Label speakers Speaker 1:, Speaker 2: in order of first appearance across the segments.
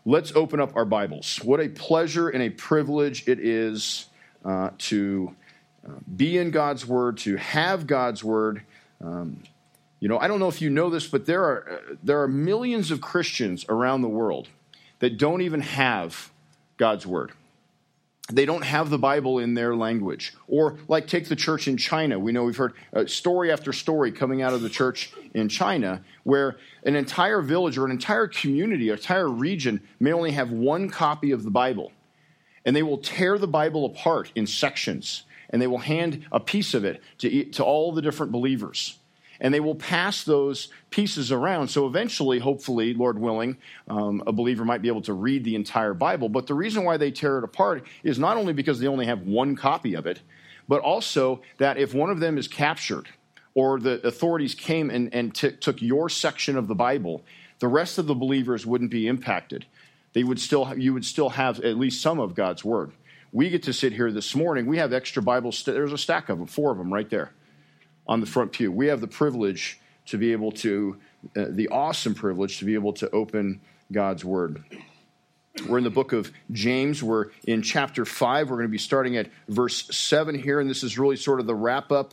Speaker 1: Let's open up our Bibles. What a pleasure and a privilege it is to be in God's Word, to have God's Word. I don't know if you know this, but there are millions of Christians around the world that don't even have God's Word. They don't have the Bible in their language. Or like take the church in China. We know we've heard story after story coming out of the church in China where an entire village or an entire community, an entire region may only have one copy of the Bible. And they will tear the Bible apart in sections. And they will hand a piece of it to all the different believers. And they will pass those pieces around. So eventually, hopefully, Lord willing, a believer might be able to read the entire Bible. But the reason why they tear it apart is not only because they only have one copy of it, but also that if one of them is captured or the authorities came and took your section of the Bible, the rest of the believers wouldn't be impacted. You would still have at least some of God's Word. We get to sit here this morning. We have extra Bibles. There's a stack of them, 4 of them right there on the front pew. We have the privilege to be able to, the awesome privilege to be able to open God's Word. We're in the book of James. We're in chapter 5. We're going to be starting at verse 7 here, and this is really sort of the wrap-up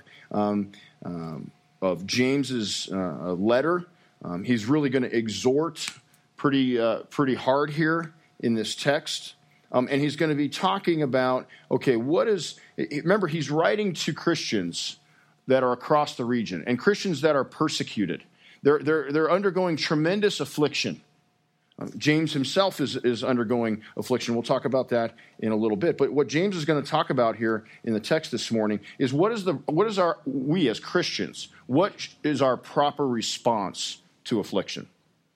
Speaker 1: of James's letter. He's really going to exhort pretty hard here in this text. And he's going to be talking about, remember, he's writing to Christians that are across the region and Christians that are persecuted. They're undergoing tremendous affliction. James himself is undergoing affliction. We'll talk about that in a little bit. But what James is going to talk about here in the text this morning is we as Christians, what is our proper response to affliction?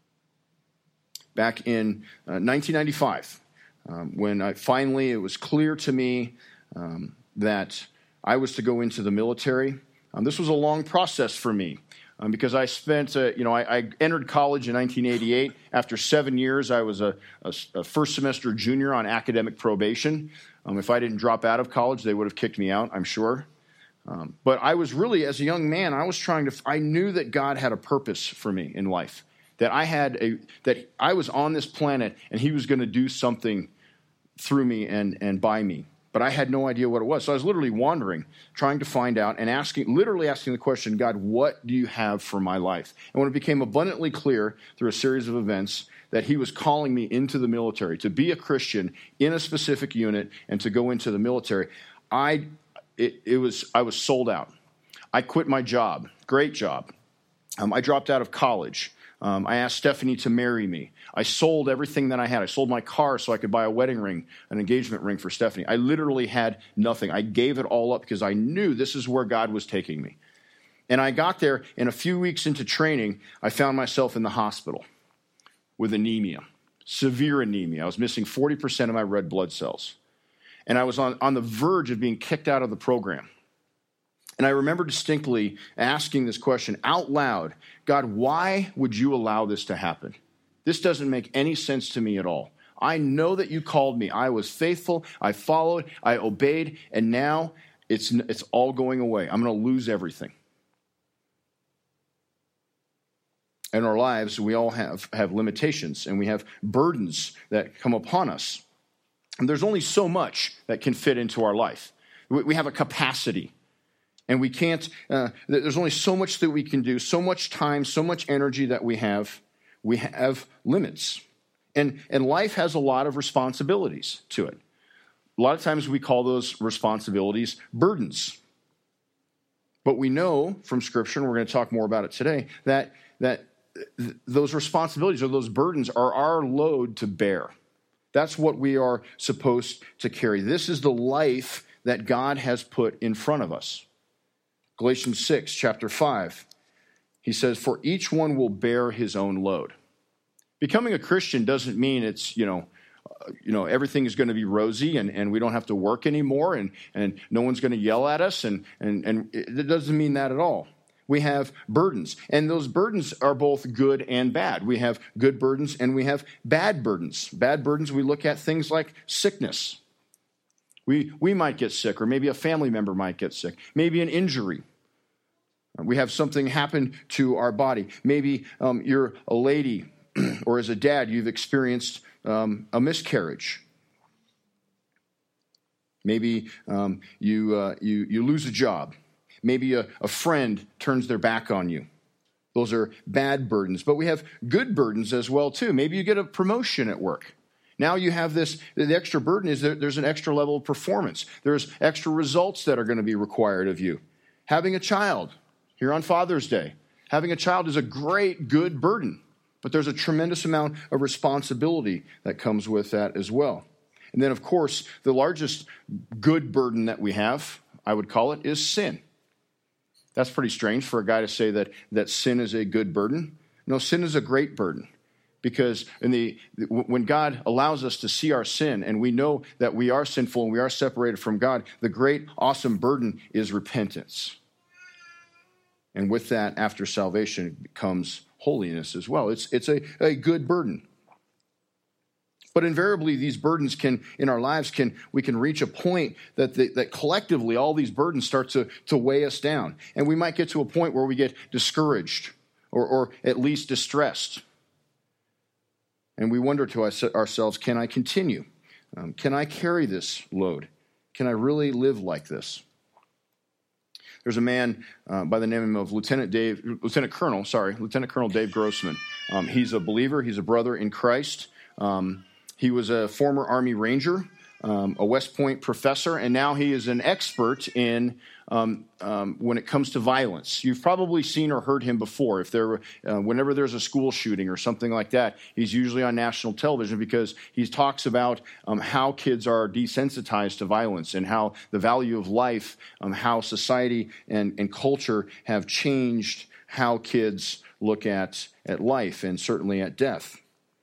Speaker 1: Back in 1995, when it was clear to me that I was to go into the military. This was a long process for me because I spent, I entered college in 1988. After 7 years, I was a first semester junior on academic probation. If I didn't drop out of college, they would have kicked me out, I'm sure. But I was really, as a young man, I knew that God had a purpose for me in life, that I was on this planet and He was going to do something through me and by me. But I had no idea what it was. So I was literally wandering, trying to find out and asking the question, God, what do you have for my life? And when it became abundantly clear through a series of events that He was calling me into the military, to be a Christian in a specific unit and to go into the military, I was sold out. I quit my job, great job. I dropped out of college. I asked Stephanie to marry me. I sold everything that I had. I sold my car so I could buy a wedding ring, an engagement ring for Stephanie. I literally had nothing. I gave it all up because I knew this is where God was taking me. And I got there, and a few weeks into training, I found myself in the hospital with anemia, severe anemia. I was missing 40% of my red blood cells. And I was on the verge of being kicked out of the program. And I remember distinctly asking this question out loud, God, why would you allow this to happen? This doesn't make any sense to me at all. I know that you called me. I was faithful. I followed. I obeyed. And now it's all going away. I'm going to lose everything. In our lives, we all have limitations and we have burdens that come upon us. And there's only so much that can fit into our life. We have a capacity. And we can't, there's only so much that we can do, so much time, so much energy that we have. We have limits. And life has a lot of responsibilities to it. A lot of times we call those responsibilities burdens. But we know from Scripture, and we're going to talk more about it today, that those responsibilities or those burdens are our load to bear. That's what we are supposed to carry. This is the life that God has put in front of us. Galatians 6, chapter 5, he says, for each one will bear his own load. Becoming a Christian doesn't mean it's, everything is going to be rosy and we don't have to work anymore and no one's going to yell at us and it doesn't mean that at all. We have burdens, and those burdens are both good and bad. We have good burdens and we have bad burdens. Bad burdens, we look at things like sickness. We might get sick, or maybe a family member might get sick. Maybe an injury. We have something happen to our body. Maybe you're a lady or as a dad, you've experienced a miscarriage. Maybe you lose a job. Maybe a friend turns their back on you. Those are bad burdens. But we have good burdens as well, too. Maybe you get a promotion at work. Now you have the extra burden is that there's an extra level of performance. There's extra results that are going to be required of you. Having a child here on Father's Day. Having a child is a great, good burden. But there's a tremendous amount of responsibility that comes with that as well. And then, of course, the largest good burden that we have, I would call it, is sin. That's pretty strange for a guy to say that sin is a good burden. No, sin is a great burden. Because when God allows us to see our sin and we know that we are sinful and we are separated from God, the great, awesome burden is repentance. And with that, after salvation comes holiness as well. It's a good burden. But invariably, these burdens in our lives we can reach a point that collectively all these burdens start to weigh us down. And we might get to a point where we get discouraged or at least distressed. And we wonder to ourselves, can I continue? Can I carry this load? Can I really live like this? There's a man by the name of Lieutenant Colonel Dave Grossman. He's a believer. He's a brother in Christ. He was a former Army Ranger, a West Point professor, and now he is an expert in when it comes to violence. You've probably seen or heard him before. Whenever there's a school shooting or something like that, he's usually on national television because he talks about how kids are desensitized to violence and how the value of life, how society and culture have changed how kids look at life and certainly at death.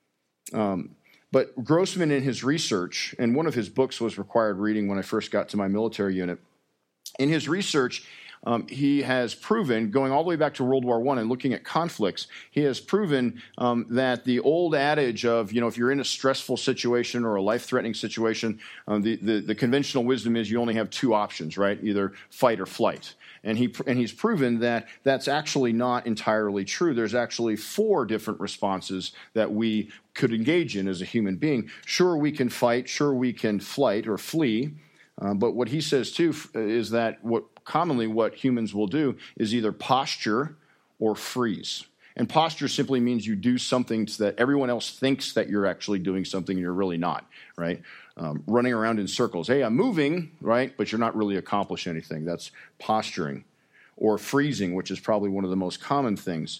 Speaker 1: But Grossman, in his research, and one of his books was required reading when I first got to my military unit. In his research, he has proven, going all the way back to World War I and looking at conflicts, he has proven that the old adage of, if you're in a stressful situation or a life-threatening situation, the conventional wisdom is you only have two options, right? Either fight or flight. And he's proven that that's actually not entirely true. There's actually 4 different responses that we could engage in as a human being. Sure, we can fight. Sure, we can flight or flee. But what he says, too, is that what humans will do is either posture or freeze. And posture simply means you do something so that everyone else thinks that you're actually doing something and you're really not, right? Running around in circles. Hey, I'm moving, right? But you're not really accomplishing anything. That's posturing. Or freezing, which is probably one of the most common things.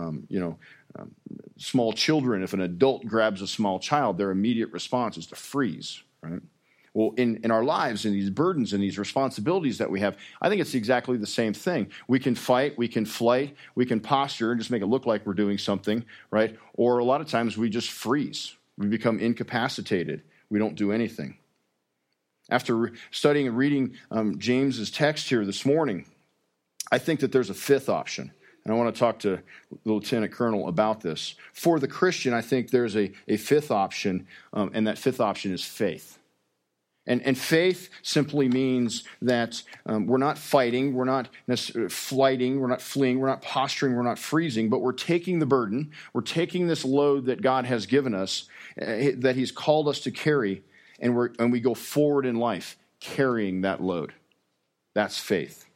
Speaker 1: Small children, if an adult grabs a small child, their immediate response is to freeze, right? Well, in our lives, in these burdens and these responsibilities that we have, I think it's exactly the same thing. We can fight, we can flight, we can posture and just make it look like we're doing something, right? Or a lot of times we just freeze. We become incapacitated. We don't do anything. After studying and reading James's text here this morning, I think that there's a 5th option. And I want to talk to the Lieutenant Colonel about this. For the Christian, I think there's a 5th option, and that 5th option is faith. And faith simply means that we're not fighting, we're not flighting, we're not fleeing, we're not posturing, we're not freezing, but we're taking the burden, we're taking this load that God has given us, that He's called us to carry, and we go forward in life carrying that load. That's faith.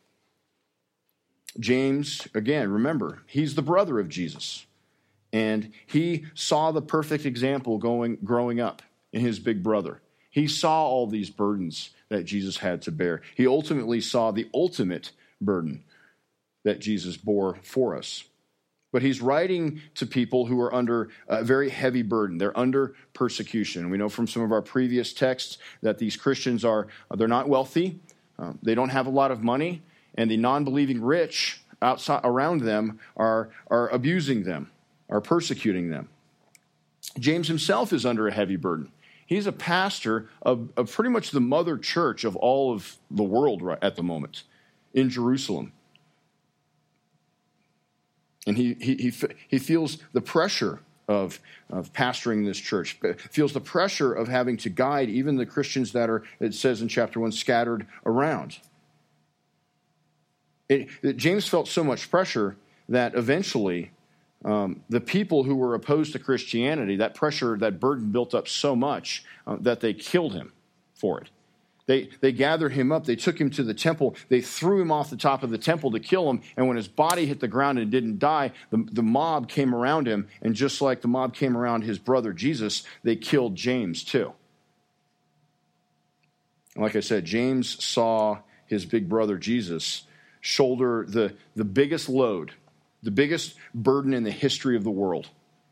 Speaker 1: James, again, remember, he's the brother of Jesus, and he saw the perfect example growing up in his big brother. He saw all these burdens that Jesus had to bear. He ultimately saw the ultimate burden that Jesus bore for us. But he's writing to people who are under a very heavy burden. They're under persecution. We know from some of our previous texts that these Christians they're not wealthy. They don't have a lot of money. And the non-believing rich outside around them are abusing them, are persecuting them. James himself is under a heavy burden. He's a pastor of pretty much the mother church of all of the world right at the moment in Jerusalem. And he feels the pressure of pastoring this church, feels the pressure of having to guide even the Christians that are, it says in chapter 1, scattered around. James felt so much pressure that eventually The people who were opposed to Christianity, that pressure, that burden built up so much that they killed him for it. They gathered him up. They took him to the temple. They threw him off the top of the temple to kill him. And when his body hit the ground and didn't die, the mob came around him. And just like the mob came around his brother Jesus, they killed James too. And like I said, James saw his big brother Jesus shoulder the biggest load, the biggest burden in the history of the world.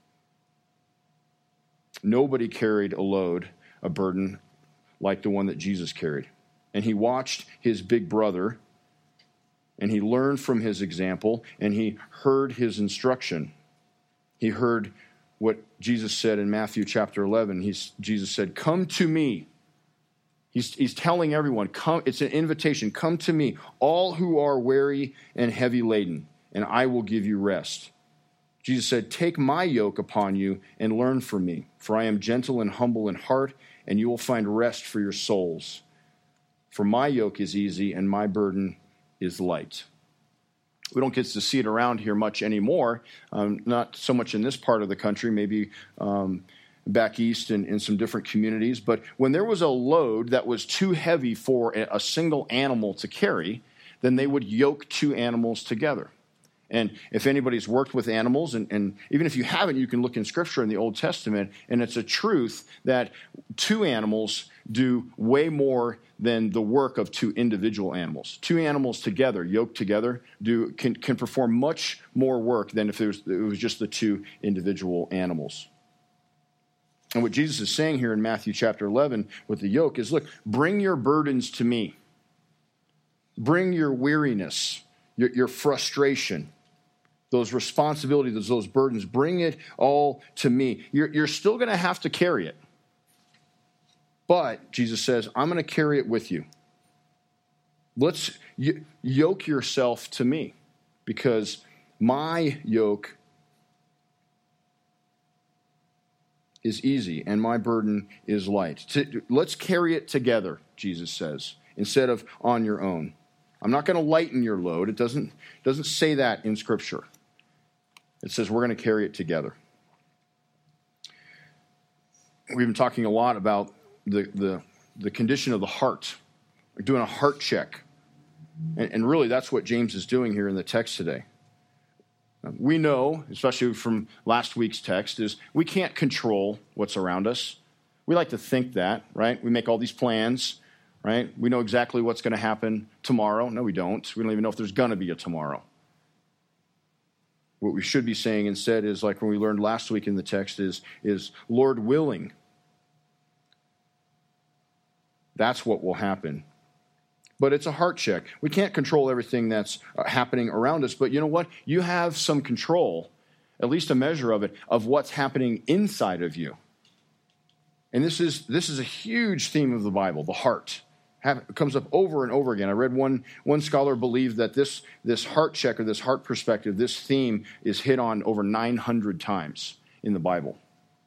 Speaker 1: Nobody carried a burden like the one that Jesus carried. And he watched his big brother, and he learned from his example, and he heard his instruction. He heard what Jesus said in Matthew chapter 11. Jesus said, "Come to me." He's telling everyone, come. It's an invitation. Come to me, all who are weary and heavy laden, and I will give you rest. Jesus said, "Take my yoke upon you and learn from me, for I am gentle and humble in heart, and you will find rest for your souls. For my yoke is easy and my burden is light." We don't get to see it around here much anymore, not so much in this part of the country, maybe back east in some different communities. But when there was a load that was too heavy for a single animal to carry, then they would yoke two animals together. And if anybody's worked with animals, and even if you haven't, you can look in Scripture in the Old Testament, and it's a truth that two animals do way more than the work of two individual animals. Two animals together, yoked together, can perform much more work than if it was just the two individual animals. And what Jesus is saying here in Matthew chapter 11 with the yoke is, look, bring your burdens to me. Bring your weariness, your frustration, those responsibilities, those burdens, bring it all to me. You're still going to have to carry it. But, Jesus says, I'm going to carry it with you. Let's yoke yoke to me, because my yoke is easy and my burden is light. Let's carry it together, Jesus says, instead of on your own. I'm not going to lighten your load. It doesn't say that in Scripture. It says we're going to carry it together. We've been talking a lot about the condition of the heart. We're doing a heart check. And really that's what James is doing here in the text today. We know, especially from last week's text, is we can't control what's around us. We like to think that, right? We make all these plans, right? We know exactly what's going to happen tomorrow. No, we don't. We don't even know if there's going to be a tomorrow. What we should be saying instead is, like when we learned last week in the text, is Lord willing. That's what will happen. But it's a heart check. We can't control everything that's happening around us, but you know what? You have some control, at least a measure of it, of what's happening inside of you. And this is a huge theme of the Bible, the heart. It comes up over and over again. I read one scholar believed that this heart check, or this heart perspective, this theme is hit on over 900 times in the Bible.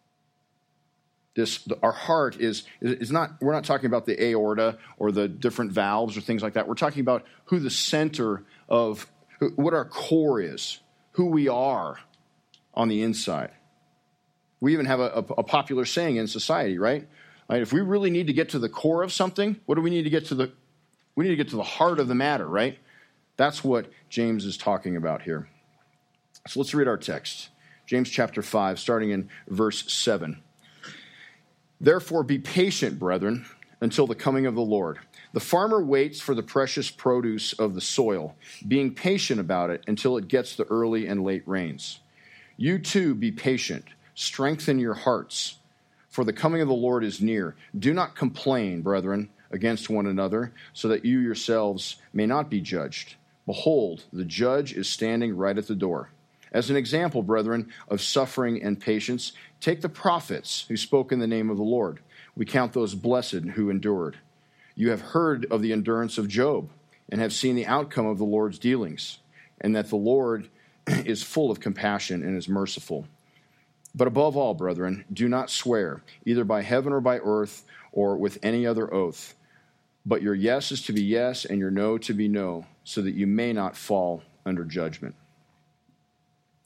Speaker 1: Our heart is not, we're not talking about the aorta or the different valves or things like that. We're talking about who the center of, what our core is, who we are on the inside. We even have a popular saying in society, right? If we really need to get to the core of something, what do we need to get to we need to get to the heart of the matter, right? That's what James is talking about here. So let's read our text. James chapter 5, starting in verse 7. Therefore be patient, brethren, until the coming of the Lord. The farmer waits for the precious produce of the soil, being patient about it until it gets the early and late rains. You too be patient. Strengthen your hearts, for the coming of the Lord is near. Do not complain, brethren, against one another, so that you yourselves may not be judged. Behold, the judge is standing right at the door. As an example, brethren, of suffering and patience, take the prophets who spoke in the name of the Lord. We count those blessed who endured. You have heard of the endurance of Job, and have seen the outcome of the Lord's dealings, and that the Lord is full of compassion and is merciful. But above all, brethren, do not swear, either by heaven or by earth, or with any other oath. But your yes is to be yes, and your no to be no, so that you may not fall under judgment.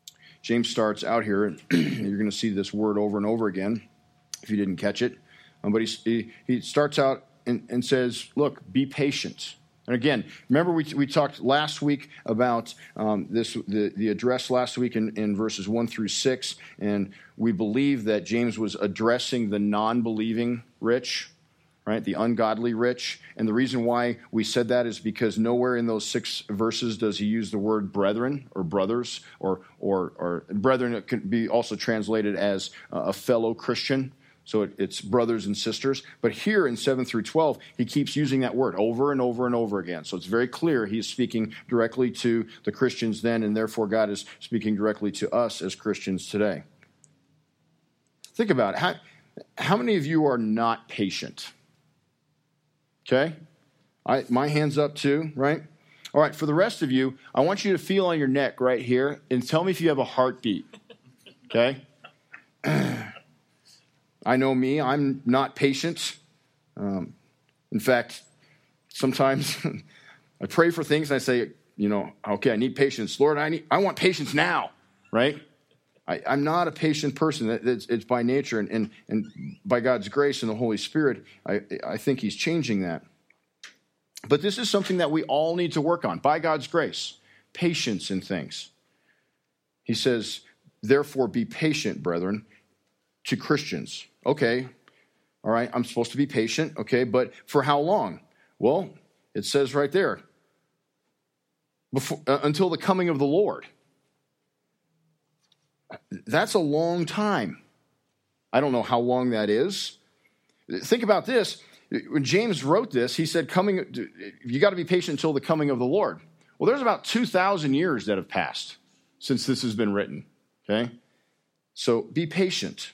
Speaker 1: James starts out here, and you're going to see this word over and over again if you didn't catch it. But he starts out and says, look, be patient. And again, remember we talked last week about the address last week in verses 1 through 6, and we believe that James was addressing the non-believing rich, right? The ungodly rich. And the reason why we said that is because nowhere in those 6 verses does he use the word brethren or brothers or brethren. It can be also translated as a fellow Christian. So it's brothers and sisters. But here in 7 through 12, he keeps using that word over and over and over again. So it's very clear he's speaking directly to the Christians then, and therefore God is speaking directly to us as Christians today. Think about it. How many of you are not patient? Okay? My hand's up too, right? All right, for the rest of you, I want you to feel on your neck right here and tell me if you have a heartbeat. Okay? I know me, I'm not patient. In fact, sometimes I pray for things and I say, okay, I need patience. Lord, I want patience now, right? I'm not a patient person. It's by nature, and by God's grace and the Holy Spirit, I think he's changing that. But this is something that we all need to work on, by God's grace, patience in things. He says, therefore be patient, brethren, to Christians. Okay, all right, I'm supposed to be patient, okay, but for how long? Well, it says right there, until the coming of the Lord. That's a long time. I don't know how long that is. Think about this. When James wrote this, he said, you got to be patient until the coming of the Lord. Well, there's about 2,000 years that have passed since this has been written, okay? So be patient.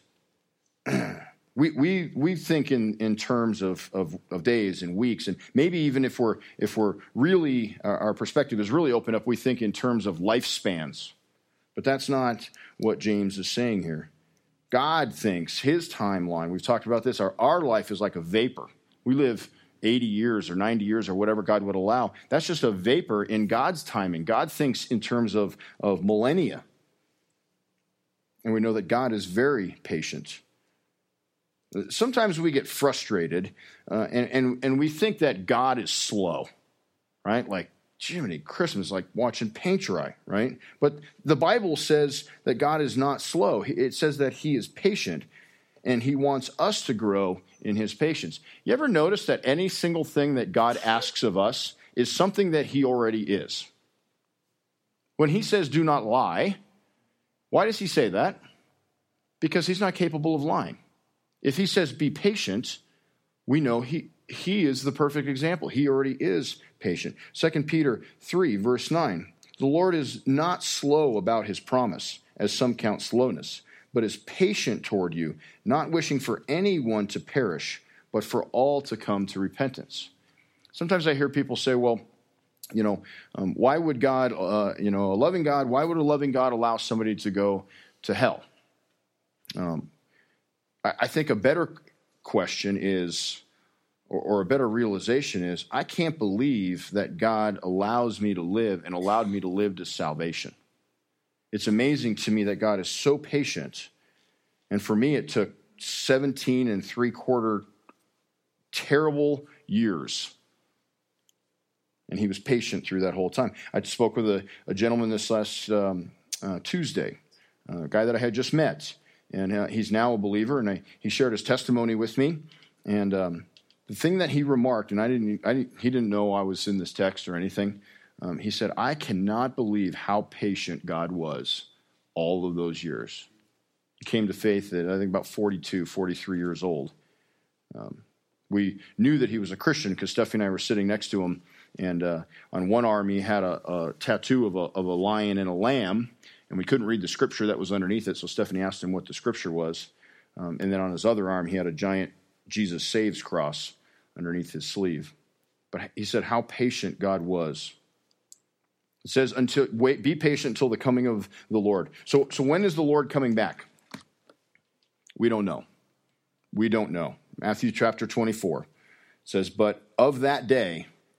Speaker 1: We think in terms of days and weeks, and maybe even if we're really, our perspective is really open up, we think in terms of lifespans. But that's not what James is saying here. God thinks his timeline, we've talked about this, our life is like a vapor. We live 80 years or 90 years or whatever God would allow. That's just a vapor in God's timing. God thinks in terms of millennia. And we know that God is very patient. Sometimes we get frustrated and we think that God is slow, right? Like, Jiminy Christmas, like watching paint dry, right? But the Bible says that God is not slow. It says that he is patient, and he wants us to grow in his patience. You ever notice that any single thing that God asks of us is something that he already is? When he says, do not lie, why does he say that? Because he's not capable of lying. If he says, be patient, we know he is the perfect example. He already is patient. 2 Peter 3, verse 9. The Lord is not slow about his promise, as some count slowness, but is patient toward you, not wishing for anyone to perish, but for all to come to repentance. Sometimes I hear people say, well, why would God, a loving God, why would a loving God allow somebody to go to hell? I think a better question is, or a better realization is, I can't believe that God allows me to live and allowed me to live to salvation. It's amazing to me that God is so patient. And for me, it took 17 3/4 terrible years. And he was patient through that whole time. I spoke with a gentleman this last Tuesday, a guy that I had just met. And he's now a believer, and he shared his testimony with me. And the thing that he remarked, and he didn't know I was in this text or anything. He said, I cannot believe how patient God was all of those years. He came to faith at, I think, about 42, 43 years old. We knew that he was a Christian because Stephanie and I were sitting next to him, and on one arm he had a tattoo of a lion and a lamb, and we couldn't read the scripture that was underneath it, so Stephanie asked him what the scripture was. And then on his other arm, he had a giant Jesus Saves cross underneath his sleeve. But he said how patient God was. It says, be patient until the coming of the Lord. So when is the Lord coming back? We don't know. We don't know. Matthew chapter 24 says, but of that day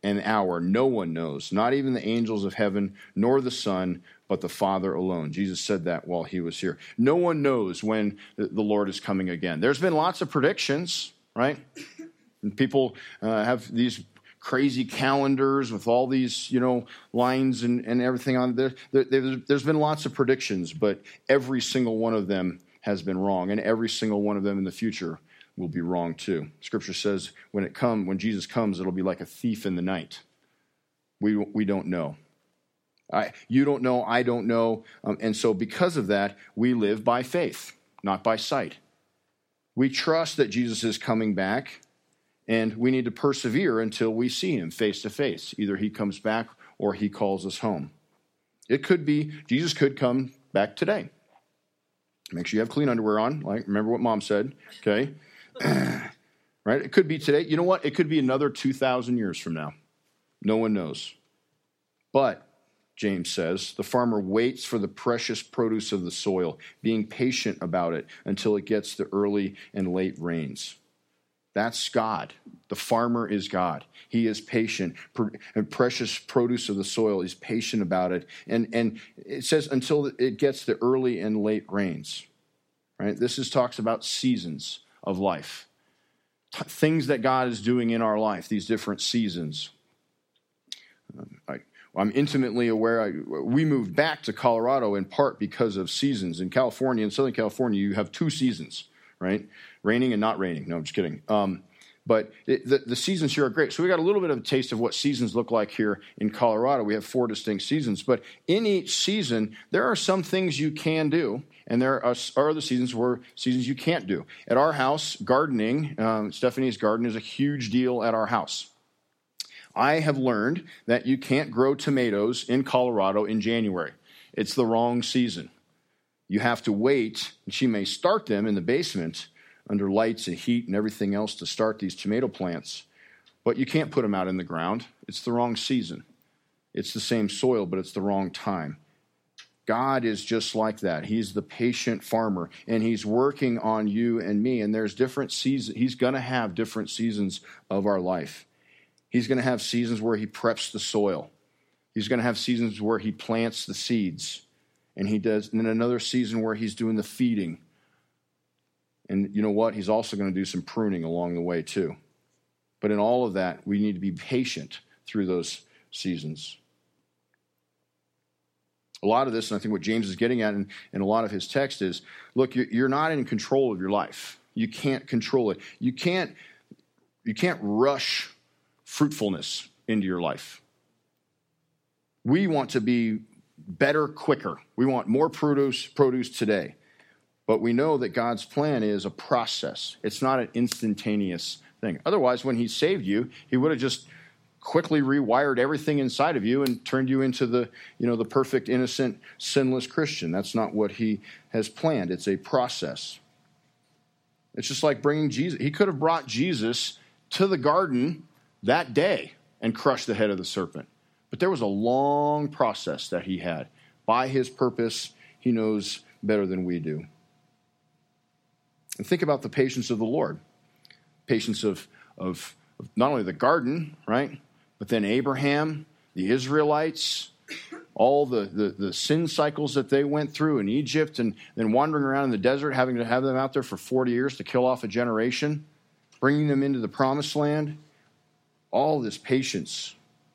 Speaker 1: and hour no one knows, not even the angels of heaven, nor the Son, but the Father alone. Jesus said that while he was here. No one knows when the Lord is coming again. There's been lots of predictions, right? And people have these crazy calendars with all these, lines and everything on there. There's been lots of predictions, but every single one of them has been wrong, and every single one of them in the future will be wrong too. Scripture says when Jesus comes, it'll be like a thief in the night. We don't know. You don't know, I don't know. And so because of that, we live by faith, not by sight. We trust that Jesus is coming back, and we need to persevere until we see him face to face. Either he comes back or he calls us home. It could be, Jesus could come back today. Make sure you have clean underwear on. Remember what Mom said, okay? Right? It could be today. You know what? It could be another 2,000 years from now. No one knows. But, James says, the farmer waits for the precious produce of the soil, being patient about it until it gets the early and late rains. That's God. The farmer is God. He is patient. And precious produce of the soil is patient about it. And it says until it gets the early and late rains. Right? This talks about seasons of life. Things that God is doing in our life, these different seasons. I'm intimately aware. We moved back to Colorado in part because of seasons. In California, in Southern California, you have two seasons, right? Raining and not raining. No, I'm just kidding. But the seasons here are great. So we got a little bit of a taste of what seasons look like here in Colorado. We have 4 distinct seasons. But in each season, there are some things you can do, and there are other seasons you can't do. At our house, gardening, Stephanie's garden is a huge deal at our house. I have learned that you can't grow tomatoes in Colorado in January. It's the wrong season. You have to wait, and she may start them in the basement under lights and heat and everything else to start these tomato plants, but you can't put them out in the ground. It's the wrong season. It's the same soil, but it's the wrong time. God is just like that. He's the patient farmer, and he's working on you and me, and there's different seasons. He's going to have different seasons of our life. He's going to have seasons where he preps the soil. He's going to have seasons where he plants the seeds. And then another season where he's doing the feeding. And you know what? He's also going to do some pruning along the way too. But in all of that, we need to be patient through those seasons. A lot of this, and I think what James is getting at in a lot of his text is, look, you're not in control of your life. You can't control it. You can't rush fruitfulness into your life. We want to be better, quicker. We want more produce today. But we know that God's plan is a process. It's not an instantaneous thing. Otherwise, when he saved you, he would have just quickly rewired everything inside of you and turned you into the perfect, innocent, sinless Christian. That's not what he has planned. It's a process. It's just like bringing Jesus. He could have brought Jesus to the garden that day and crushed the head of the serpent. But there was a long process that he had. By his purpose, he knows better than we do. And think about the patience of the Lord. Patience of not only the garden, right? But then Abraham, the Israelites, all the sin cycles that they went through in Egypt, and then wandering around in the desert, having to have them out there for 40 years to kill off a generation, bringing them into the promised land. All this patience.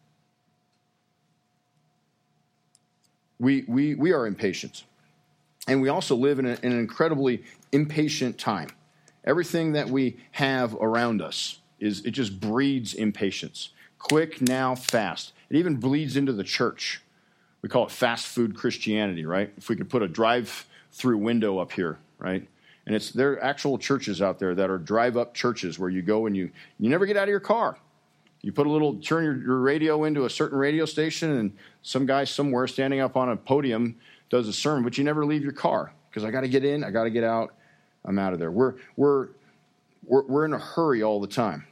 Speaker 1: We are impatient. And we also live in an incredibly impatient time. Everything that we have around us, it just breeds impatience. Quick, now, fast. It even bleeds into the church. We call it fast food Christianity, right? If we could put a drive-through window up here, right? And there are actual churches out there that are drive-up churches where you go and you never get out of your car. You turn your radio into a certain radio station, and some guy somewhere standing up on a podium does a sermon, but you never leave your car because I got to get in, I got to get out, I'm out of there. We're in a hurry all the time.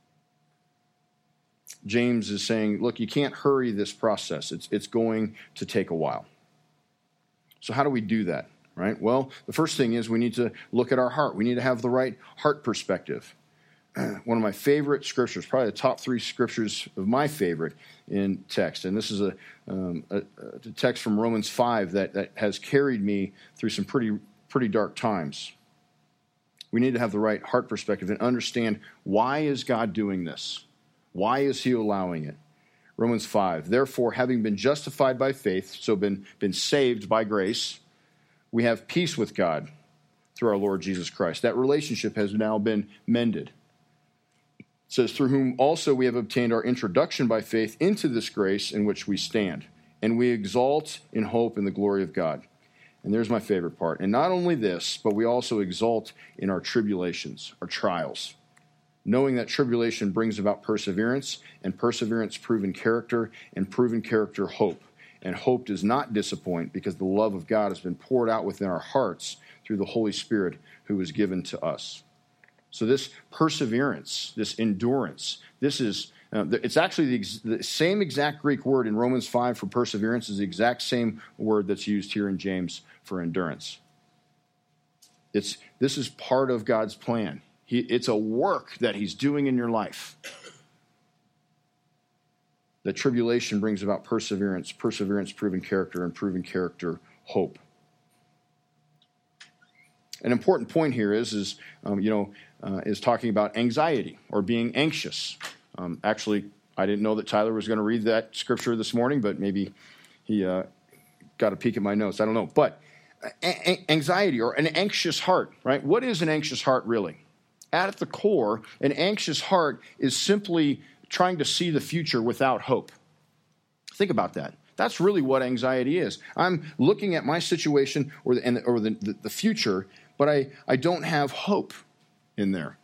Speaker 1: James is saying, look, you can't hurry this process. It's going to take a while. So how do we do that, right? Well, the first thing is we need to look at our heart. We need to have the right heart perspective. one of my favorite scriptures, probably the top 3 scriptures of my favorite in text. And this is a text from Romans 5 that has carried me through some pretty dark times. We need to have the right heart perspective and understand, why is God doing this? Why is he allowing it? Romans 5, therefore, having been justified by faith, so been saved by grace, we have peace with God through our Lord Jesus Christ. That relationship has now been mended. It says, through whom also we have obtained our introduction by faith into this grace in which we stand, and we exalt in hope in the glory of God. And there's my favorite part. And not only this, but we also exalt in our tribulations, our trials, knowing that tribulation brings about perseverance, and perseverance proven character, and proven character hope. And hope does not disappoint, because the love of God has been poured out within our hearts through the Holy Spirit who was given to us. So this perseverance, this endurance, this is, it's actually the same exact Greek word in Romans 5 for perseverance is the exact same word that's used here in James for endurance. This is part of God's plan. It's a work that he's doing in your life. The tribulation brings about perseverance, perseverance proven character, and proven character hope. An important point here is talking about anxiety or being anxious. Actually, I didn't know that Tyler was going to read that scripture this morning, but maybe he got a peek at my notes. I don't know. But anxiety or an anxious heart, right? What is an anxious heart really? At the core, an anxious heart is simply trying to see the future without hope. Think about that. That's really what anxiety is. I'm looking at my situation or the future, but I don't have hope in there.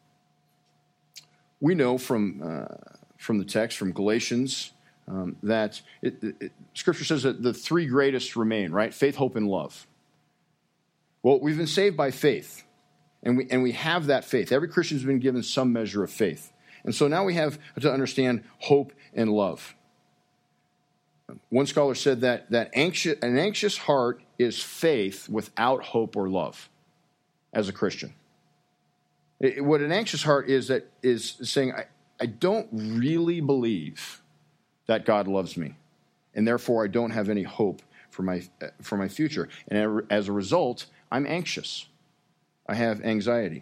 Speaker 1: We know from the text, from Galatians, that Scripture says that the 3 greatest remain, right? Faith, hope, and love. Well, we've been saved by faith. And we have that faith. Every Christian has been given some measure of faith. And so now we have to understand hope and love. One scholar said that an anxious heart is faith without hope or love as a Christian. What an anxious heart is saying, I don't really believe that God loves me, and therefore I don't have any hope for my future. And as a result, I'm anxious. I have anxiety.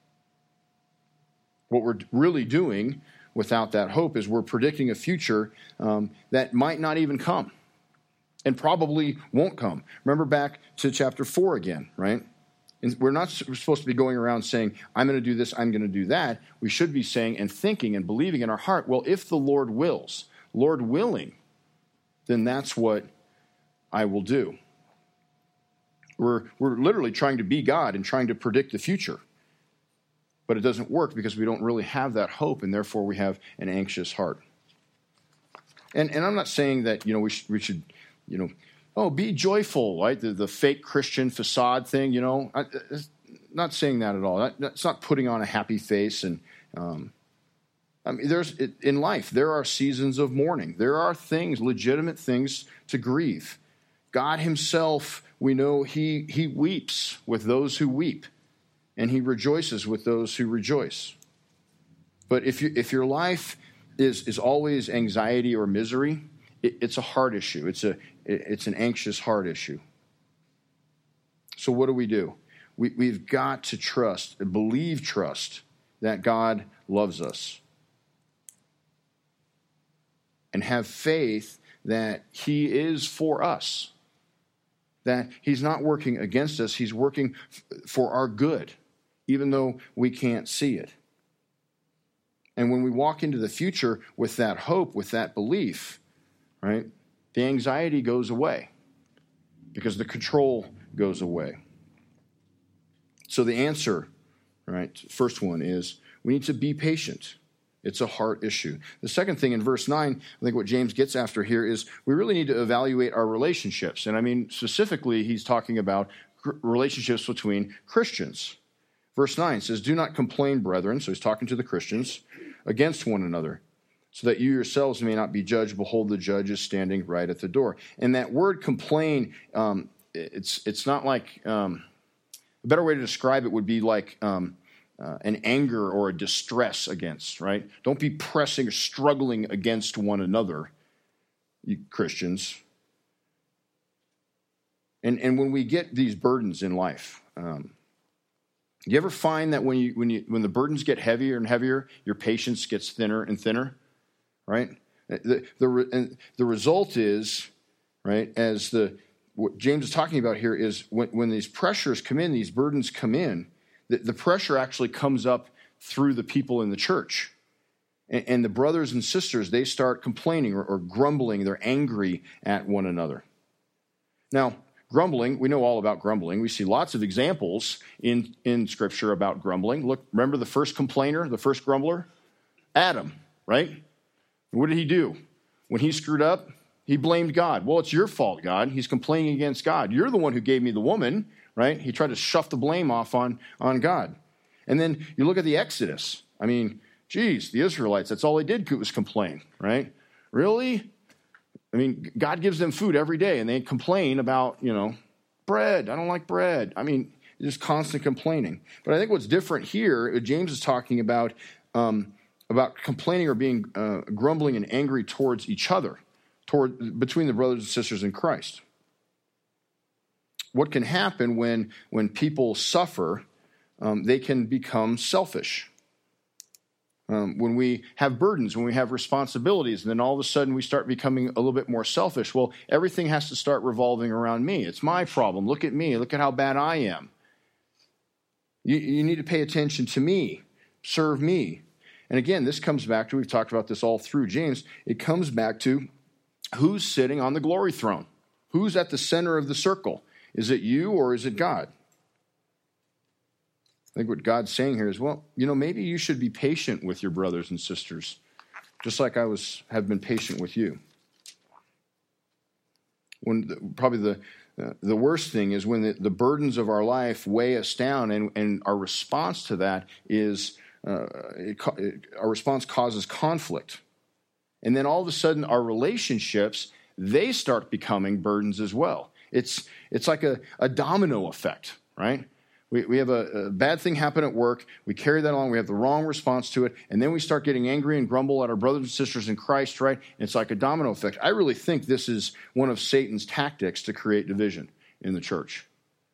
Speaker 1: What we're really doing without that hope is we're predicting a future that might not even come and probably won't come. Remember back to chapter 4 again, right? And we're supposed to be going around saying, I'm going to do this, I'm going to do that. We should be saying and thinking and believing in our heart, well, if the Lord wills, Lord willing, then that's what I will do. We're literally trying to be God and trying to predict the future. But it doesn't work because we don't really have that hope, and therefore we have an anxious heart. And I'm not saying that, we should be joyful, right? The fake Christian facade thing, I'm not saying that at all. That's not putting on a happy face. And in life, there are seasons of mourning. There are legitimate things to grieve. God himself, we know he weeps with those who weep, and he rejoices with those who rejoice. But if your life is always anxiety or misery, it's a heart issue. It's an anxious heart issue. So what do? We've got to trust that God loves us, and have faith that he is for us. That he's not working against us, he's working for our good, even though we can't see it. And when we walk into the future with that hope, with that belief, right, the anxiety goes away because the control goes away. So the answer, right, first one is we need to be patient. It's a heart issue. The second thing in verse 9, I think what James gets after here is we really need to evaluate our relationships. And I mean, specifically, he's talking about relationships between Christians. Verse 9 says, do not complain, brethren, so he's talking to the Christians, against one another, so that you yourselves may not be judged. Behold, the judge is standing right at the door. And that word complain, it's not like, a better way to describe it would be like, an anger or a distress against, right? Don't be pressing or struggling against one another, you Christians. And when we get these burdens in life, you ever find that when the burdens get heavier and heavier, your patience gets thinner and thinner, right? The result is, right, as what James is talking about here is when these pressures come in, these burdens come in, the pressure actually comes up through the people in the church. And the brothers and sisters, they start complaining or grumbling. They're angry at one another. Now, grumbling, we know all about grumbling. We see lots of examples in Scripture about grumbling. Look, remember the first complainer, the first grumbler? Adam, right? What did he do? When he screwed up, he blamed God. Well, it's your fault, God. He's complaining against God. You're the one who gave me the woman, right? He tried to shove the blame off on God. And then you look at the Exodus. I mean, geez, the Israelites, that's all they did was complain, right? Really? I mean, God gives them food every day, and they complain about, bread. I don't like bread. I mean, just constant complaining. But I think what's different here, James is talking about complaining or being grumbling and angry towards each other, between the brothers and sisters in Christ. What can happen when people suffer, they can become selfish. When we have burdens, when we have responsibilities, and then all of a sudden we start becoming a little bit more selfish. Well, everything has to start revolving around me. It's my problem. Look at me. Look at how bad I am. You need to pay attention to me. Serve me. And again, this comes back to, we've talked about this all through James, it comes back to who's sitting on the glory throne? Who's at the center of the circle? Is it you or is it God? I think what God's saying here is, well, maybe you should be patient with your brothers and sisters, just like I have been patient with you. Probably the worst thing is when the burdens of our life weigh us down, and our response to that is our response causes conflict, and then all of a sudden our relationships, they start becoming burdens as well. It's like a domino effect, right? We have a bad thing happen at work. We carry that along. We have the wrong response to it. And then we start getting angry and grumble at our brothers and sisters in Christ, right? And it's like a domino effect. I really think this is one of Satan's tactics to create division in the church.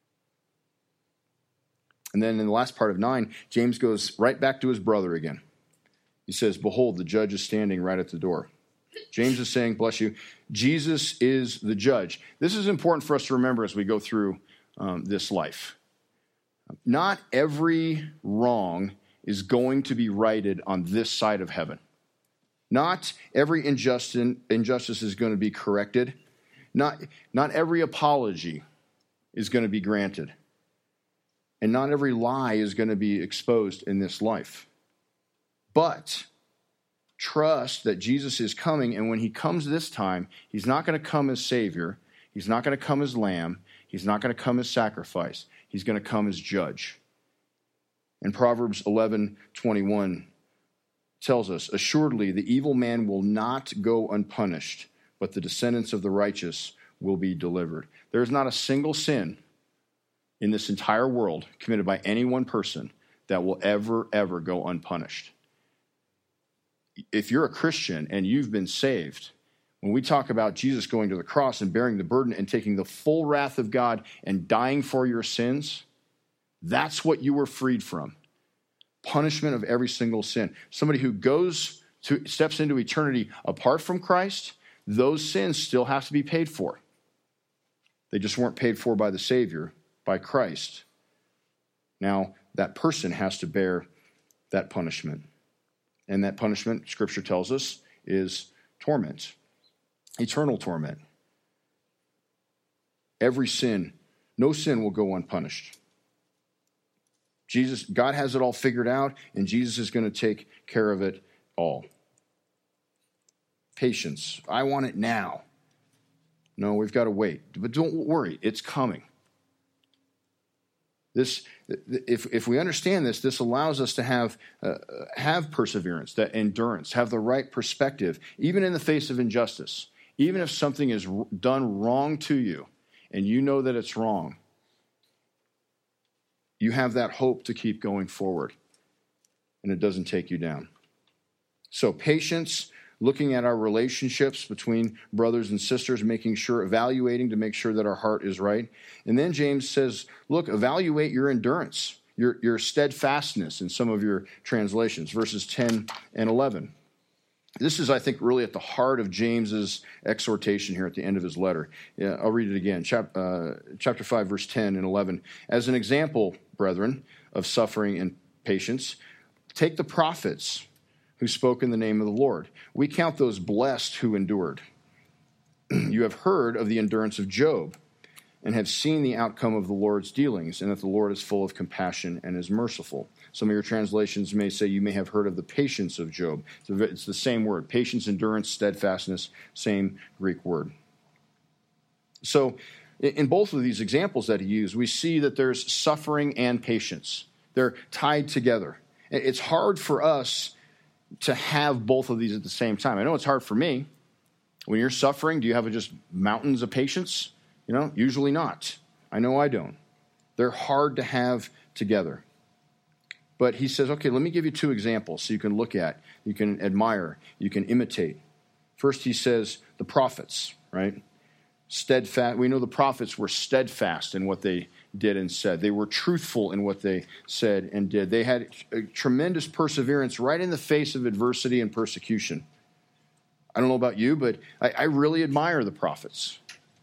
Speaker 1: And then in the last part of 9, James goes right back to his brother again. He says, behold, the judge is standing right at the door. James is saying, bless you, Jesus is the judge. This is important for us to remember as we go through this life. Not every wrong is going to be righted on this side of heaven. Not every injustice is going to be corrected. Not every apology is going to be granted. And not every lie is going to be exposed in this life. But trust that Jesus is coming, and when he comes this time, he's not going to come as Savior. He's not going to come as Lamb. He's not going to come as sacrifice. He's going to come as judge. And Proverbs 11:21 tells us, assuredly, the evil man will not go unpunished, but the descendants of the righteous will be delivered. There is not a single sin in this entire world committed by any one person that will ever go unpunished. If you're a Christian and you've been saved, when we talk about Jesus going to the cross and bearing the burden and taking the full wrath of God and dying for your sins, that's what you were freed from. Punishment of every single sin. Somebody who steps into eternity apart from Christ, those sins still have to be paid for. They just weren't paid for by the Savior, by Christ. Now, that person has to bear that punishment. And that punishment, Scripture tells us, is torment. Eternal torment. Every sin, no sin will go unpunished. God has it all figured out, and Jesus is going to take care of it all. Patience. I want it now. No, we've got to wait. But don't worry, it's coming. If we understand this, this allows us to have perseverance, that endurance, have the right perspective, even in the face of injustice. Even if something is done wrong to you and you know that it's wrong, you have that hope to keep going forward. and it doesn't take you down. So patience, looking at our relationships between brothers and sisters, making sure, evaluating to make sure that our heart is right. And then James says, look, evaluate your endurance, your steadfastness in some of your translations, verses 10 and 11. This is, I think, really at the heart of James's exhortation here at the end of his letter. Yeah, I'll read it again. Chapter 5, verse 10 and 11. As an example, brethren, of suffering and patience, take the prophets who spoke in the name of the Lord. We count those blessed who endured. You have heard of the endurance of Job and have seen the outcome of the Lord's dealings, and that the Lord is full of compassion and is merciful. Some of your translations may say you may have heard of the patience of Job. It's the same word. Patience, endurance, steadfastness, same Greek word. So in both of these examples that he used, we see that there's suffering and patience. They're tied together. It's hard for us to have both of these at the same time. I know it's hard for me. When you're suffering, do you have just mountains of patience? Usually not. I know I don't. They're hard to have together. But he says, okay, let me give you two examples so you can look at, you can admire, you can imitate. First, he says the prophets, right? Steadfast. We know the prophets were steadfast in what they did and said. They were truthful in what they said and did. They had a tremendous perseverance right in the face of adversity and persecution. I don't know about you, but I really admire the prophets.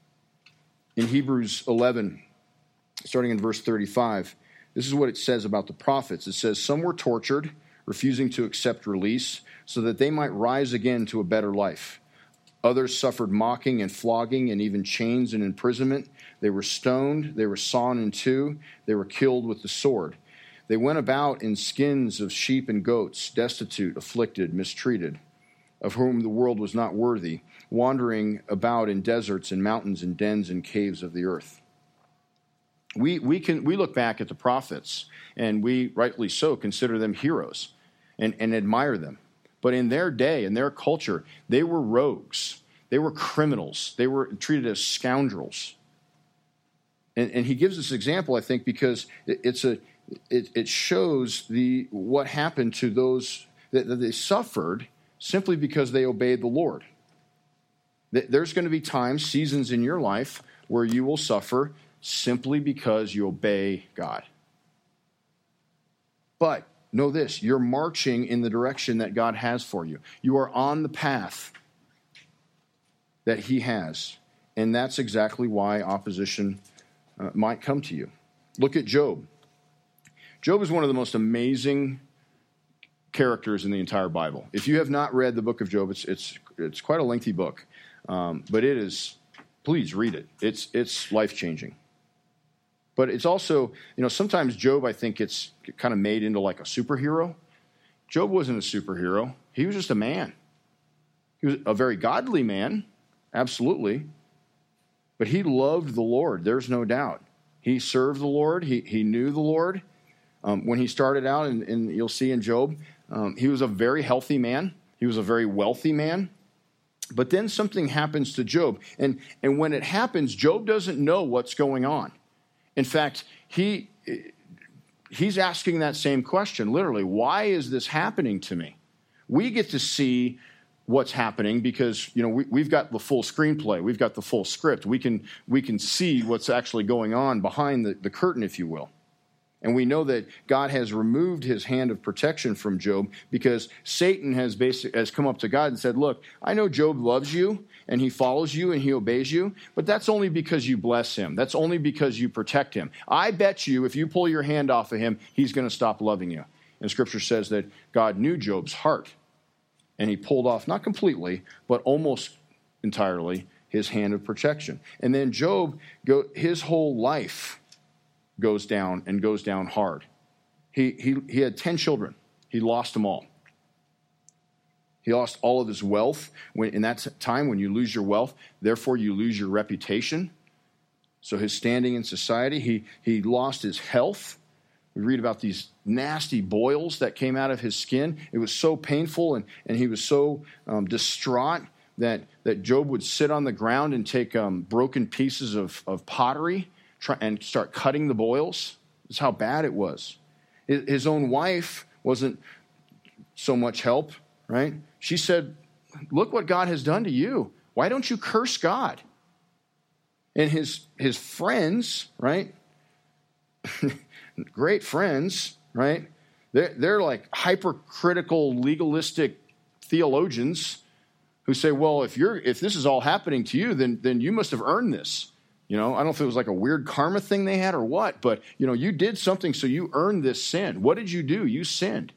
Speaker 1: In Hebrews 11, starting in verse 35, this is what it says about the prophets. It says, some were tortured, refusing to accept release, so that they might rise again to a better life. Others suffered mocking and flogging and even chains and imprisonment. They were stoned, they were sawn in two, they were killed with the sword. They went about in skins of sheep and goats, destitute, afflicted, mistreated, of whom the world was not worthy, wandering about in deserts and mountains and dens and caves of the earth. We look back at the prophets, and we, rightly so, consider them heroes and admire them. But in their day, in their culture, they were rogues. They were criminals. They were treated as scoundrels. And he gives this example, I think, because it shows what happened to those that they suffered simply because they obeyed the Lord. There's going to be times, seasons in your life where you will suffer simply because you obey God. But know this, you're marching in the direction that God has for you. You are on the path that he has. And that's exactly why opposition might come to you. Look at Job. Job is one of the most amazing characters in the entire Bible. If you have not read the book of Job, it's quite a lengthy book. But it is, please read it. It's life-changing. But it's also, sometimes Job, I think, gets kind of made into like a superhero. Job wasn't a superhero. He was just a man. He was a very godly man, absolutely. But he loved the Lord, there's no doubt. He served the Lord. He knew the Lord. When he started out, and you'll see in Job, he was a very healthy man. He was a very wealthy man. But then something happens to Job. And when it happens, Job doesn't know what's going on. In fact, he's asking that same question, literally, why is this happening to me? We get to see what's happening because, we've got the full screenplay. We've got the full script. We can see what's actually going on behind the curtain, if you will. And we know that God has removed his hand of protection from Job because Satan has come up to God and said, look, I know Job loves you and he follows you and he obeys you, but that's only because you bless him. That's only because you protect him. I bet you if you pull your hand off of him, he's going to stop loving you. And Scripture says that God knew Job's heart and he pulled off, not completely, but almost entirely, his hand of protection. And then Job, his whole life goes down and goes down hard. He had 10 children. He lost them all. He lost all of his wealth. In that time, when you lose your wealth, therefore you lose your reputation. So his standing in society, he lost his health. We read about these nasty boils that came out of his skin. It was so painful, and he was so distraught that Job would sit on the ground and take broken pieces of pottery and start cutting the boils. That's how bad it was. His own wife wasn't so much help, right? She said, look what God has done to you. Why don't you curse God? And his friends, right? Great friends, right? They're like hypercritical, legalistic theologians who say, well, if this is all happening to you, then you must have earned this. I don't know if it was like a weird karma thing they had or what, but you did something, so you earned this sin. What did you do? You sinned.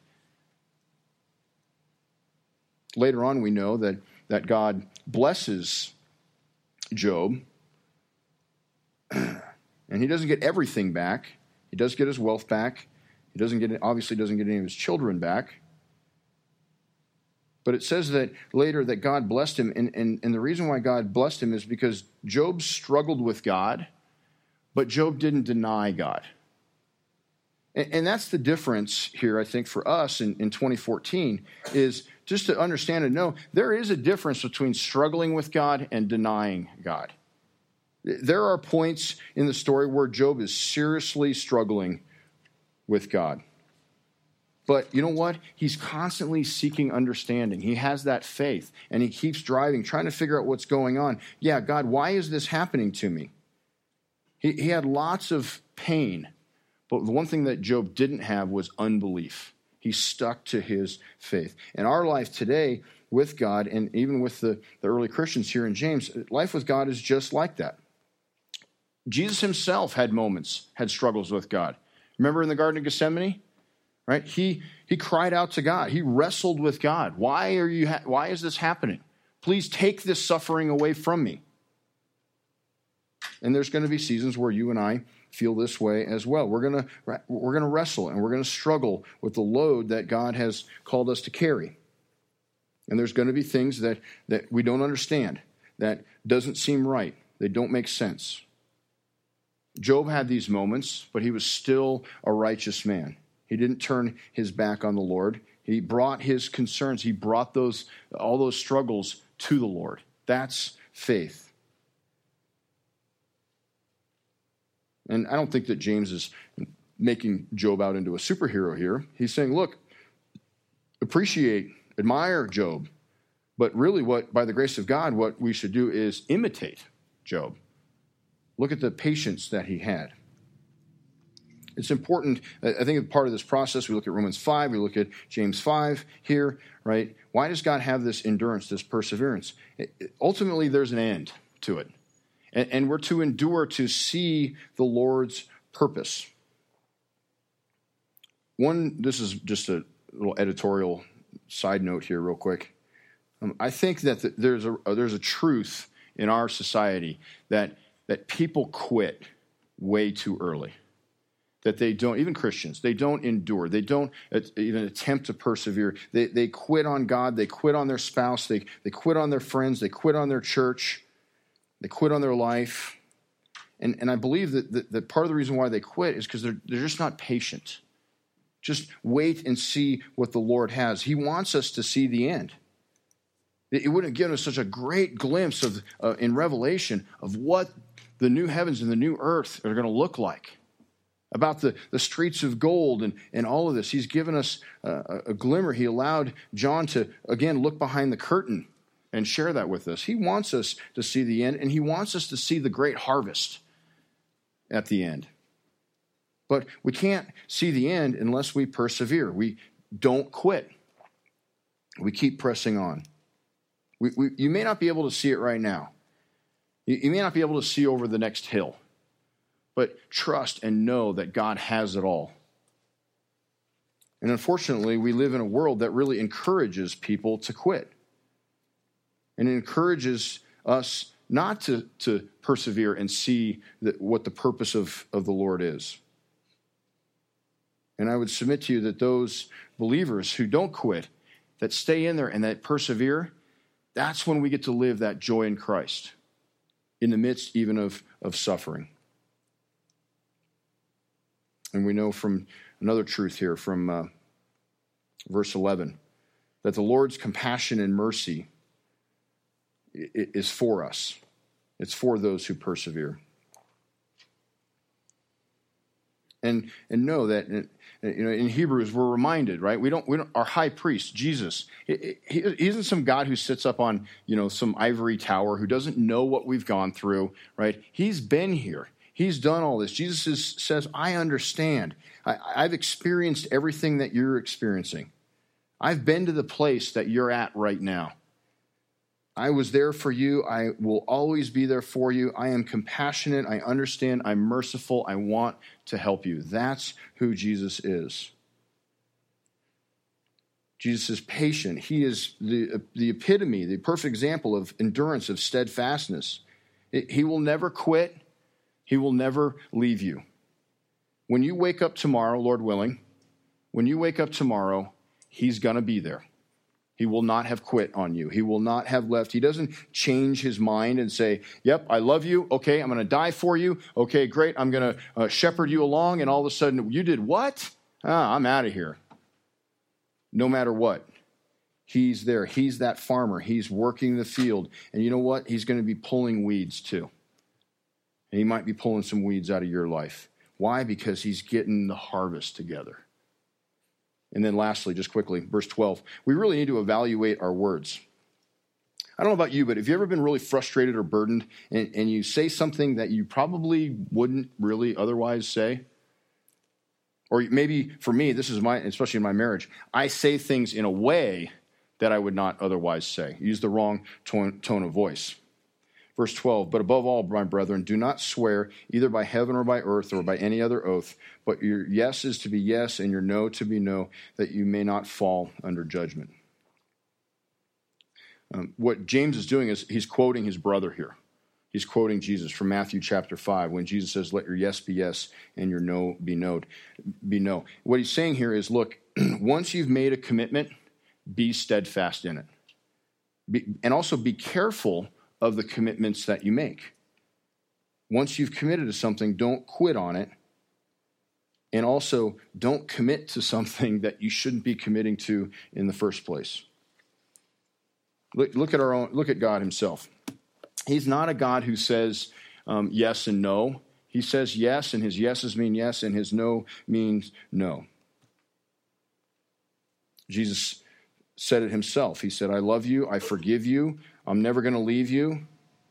Speaker 1: Later on, we know that God blesses Job, and he doesn't get everything back. He does get his wealth back. He obviously doesn't get any of his children back. But it says that later that God blessed him, and the reason why God blessed him is because Job struggled with God, but Job didn't deny God. And that's the difference here, I think, for us in 2014, is just to understand and know there is a difference between struggling with God and denying God. There are points in the story where Job is seriously struggling with God. But you know what? He's constantly seeking understanding. He has that faith, and he keeps driving, trying to figure out what's going on. Yeah, God, why is this happening to me? He had lots of pain, but the one thing that Job didn't have was unbelief. He stuck to his faith. In our life today with God, and even with the early Christians here in James, life with God is just like that. Jesus himself had struggles with God. Remember in the Garden of Gethsemane? Right? He cried out to God. He wrestled with God. Why is this happening? Please take this suffering away from me. And there's going to be seasons where you and I feel this way as well. We're going to wrestle and we're going to struggle with the load that God has called us to carry. And there's going to be things that we don't understand, that doesn't seem right. They don't make sense. Job had these moments, but he was still a righteous man. He didn't turn his back on the Lord. He brought his concerns. He brought all those struggles to the Lord. That's faith. And I don't think that James is making Job out into a superhero here. He's saying, look, admire Job. But really by the grace of God, what we should do is imitate Job. Look at the patience that he had. It's important, I think part of this process, we look at Romans 5, we look at James 5 here, right? Why does God have this endurance, this perseverance? Ultimately, there's an end to it. And we're to endure to see the Lord's purpose. This is just a little editorial side note here real quick. I think that there's a truth in our society that people quit way too early. That they don't, even Christians, they don't endure. They don't even attempt to persevere. They quit on God. They quit on their spouse. They quit on their friends. They quit on their church. They quit on their life. And I believe that part of the reason why they quit is because they're just not patient. Just wait and see what the Lord has. He wants us to see the end. It wouldn't have given us such a great glimpse of in Revelation of what the new heavens and the new earth are going to look like. About the streets of gold and all of this. He's given us a glimmer. He allowed John to, again, look behind the curtain and share that with us. He wants us to see the end, and he wants us to see the great harvest at the end. But we can't see the end unless we persevere. We don't quit. We keep pressing on. You may not be able to see it right now. You may not be able to see over the next hill. But trust and know that God has it all. And unfortunately, we live in a world that really encourages people to quit. And it encourages us not to persevere and see what the purpose of the Lord is. And I would submit to you that those believers who don't quit, that stay in there and that persevere, that's when we get to live that joy in Christ, in the midst even of suffering. And we know from another truth here from verse 11, that the Lord's compassion and mercy is for us. It's for those who persevere. and know that in Hebrews we're reminded, right? We don't our high priest Jesus, he isn't some God who sits up on some ivory tower who doesn't know what we've gone through, right? He's been here. He's done all this. Jesus says, I understand. I've experienced everything that you're experiencing. I've been to the place that you're at right now. I was there for you. I will always be there for you. I am compassionate. I understand. I'm merciful. I want to help you. That's who Jesus is. Jesus is patient. He is the epitome, the perfect example of endurance, of steadfastness. He will never quit. He will never leave you. When you wake up tomorrow, Lord willing, when you wake up tomorrow, he's going to be there. He will not have quit on you. He will not have left. He doesn't change his mind and say, yep, I love you. Okay, I'm going to die for you. Okay, great. I'm going to shepherd you along. And all of a sudden, you did what? I'm out of here. No matter what, he's there. He's that farmer. He's working the field. And you know what? He's going to be pulling weeds too. And he might be pulling some weeds out of your life. Why? Because he's getting the harvest together. And then lastly, just quickly, verse 12, we really need to evaluate our words. I don't know about you, but have you ever been really frustrated or burdened and you say something that you probably wouldn't really otherwise say? Or maybe for me, this is especially in my marriage, I say things in a way that I would not otherwise say. Use the wrong tone of voice. Verse 12, but above all, my brethren, do not swear either by heaven or by earth or by any other oath, but your yes is to be yes and your no to be no, that you may not fall under judgment. What James is doing is he's quoting his brother here. He's quoting Jesus from Matthew chapter 5 when Jesus says, let your yes be yes and your no be no. What he's saying here is, look, once you've made a commitment, be steadfast in it. And also be careful of the commitments that you make. Once you've committed to something, don't quit on it. And also, don't commit to something that you shouldn't be committing to in the first place. Look at God himself. He's not a God who says yes and no. He says yes, and his yeses mean yes, and his no means no. Jesus said it himself. He said, I love you, I forgive you, I'm never going to leave you.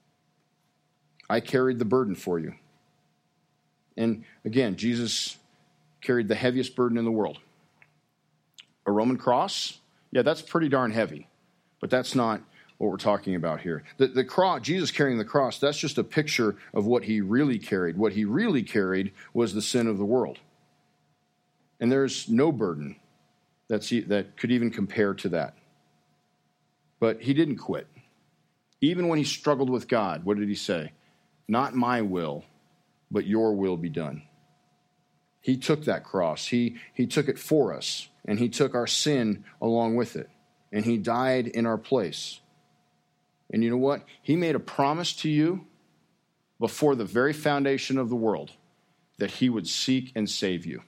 Speaker 1: I carried the burden for you. And again, Jesus carried the heaviest burden in the world. A Roman cross? Yeah, that's pretty darn heavy. But that's not what we're talking about here. The cross, Jesus carrying the cross, that's just a picture of what he really carried. What he really carried was the sin of the world. And there's no burden that could even compare to that. But he didn't quit. Even when he struggled with God, what did he say? Not my will, but your will be done. He took that cross. He took it for us, and he took our sin along with it. And he died in our place. And you know what? He made a promise to you before the very foundation of the world that he would seek and save you.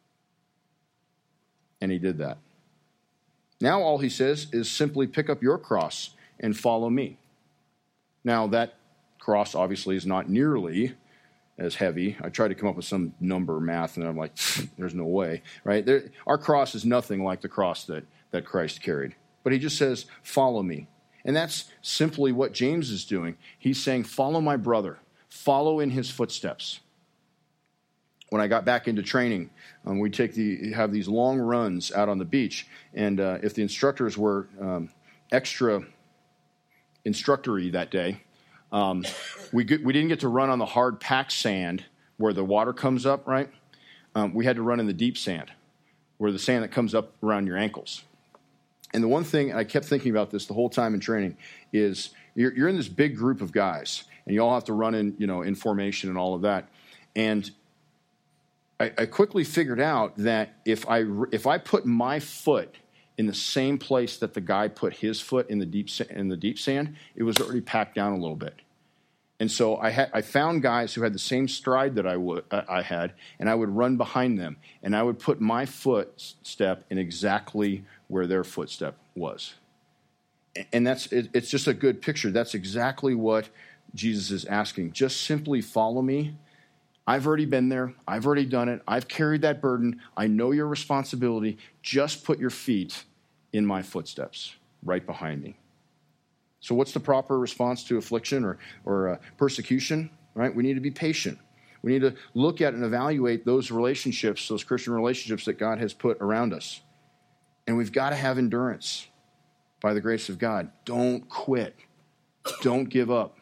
Speaker 1: And he did that. Now all he says is simply pick up your cross and follow me. Now that cross obviously is not nearly as heavy. I tried to come up with some number math, and I'm like, there's no way, right? Our cross is nothing like the cross that Christ carried. But he just says, follow me. And that's simply what James is doing. He's saying, follow my brother. Follow in his footsteps. When I got back into training, we have these long runs out on the beach. And if the instructors were extra instructory that day, we didn't get to run on the hard packed sand where the water comes up, right? We had to run in the deep sand, where the sand that comes up around your ankles. And the one thing, I kept thinking about this the whole time in training, is you're in this big group of guys, and you all have to run in formation and all of that. And I quickly figured out that if I put my foot in the same place that the guy put his foot in the deep sand, it was already packed down a little bit. And so I found guys who had the same stride that I had, and I would run behind them, and I would put my footstep in exactly where their footstep was. And it's just a good picture. That's exactly what Jesus is asking. Just simply follow me, I've already been there. I've already done it. I've carried that burden. I know your responsibility. Just put your feet in my footsteps, right behind me. So what's the proper response to affliction or persecution? Right? We need to be patient. We need to look at and evaluate those relationships, those Christian relationships that God has put around us. And we've got to have endurance by the grace of God. Don't quit. Don't give up.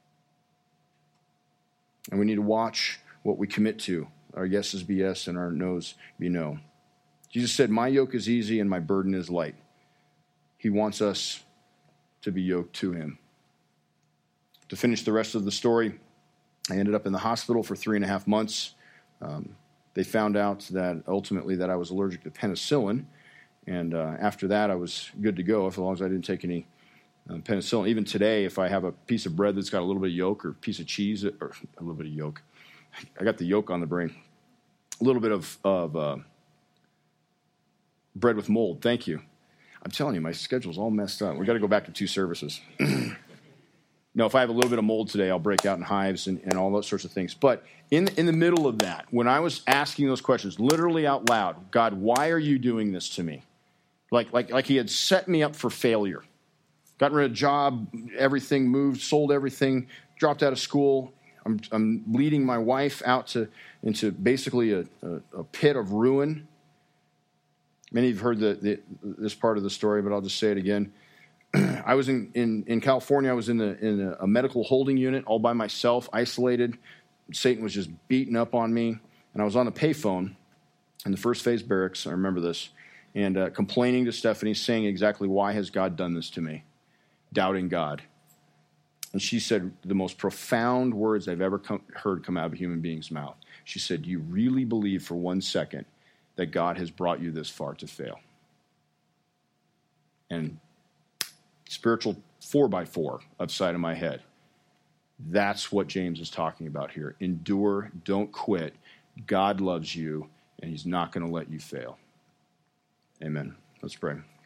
Speaker 1: And we need to watch what we commit to. Our yeses be yes and our nos be no. Jesus said, my yoke is easy and my burden is light. He wants us to be yoked to him. To finish the rest of the story, I ended up in the hospital for 3.5 months. They found out that ultimately that I was allergic to penicillin. And after that, I was good to go as long as I didn't take any penicillin. Even today, if I have a piece of bread that's got a little bit of yolk or a piece of cheese or a little bit of yolk, I got the yolk on the brain. A little bit of bread with mold. Thank you. I'm telling you, my schedule's all messed up. We got to go back to 2 services. No, if I have a little bit of mold today, I'll break out in hives and all those sorts of things. But in the middle of that, when I was asking those questions, literally out loud, God, why are you doing this to me? Like he had set me up for failure. Gotten rid of a job, everything moved, sold everything, dropped out of school. I'm leading my wife out into basically a pit of ruin. Many of you have heard this part of the story, but I'll just say it again. I was in California. I was in a medical holding unit all by myself, isolated. Satan was just beating up on me. And I was on the payphone in the first phase barracks. I remember this. And complaining to Stephanie, saying exactly, why has God done this to me? Doubting God. And she said the most profound words I've ever heard come out of a human being's mouth. She said, do you really believe for 1 second that God has brought you this far to fail? And spiritual 4x4 upside of my head. That's what James is talking about here. Endure, don't quit. God loves you, and he's not going to let you fail. Amen. Let's pray.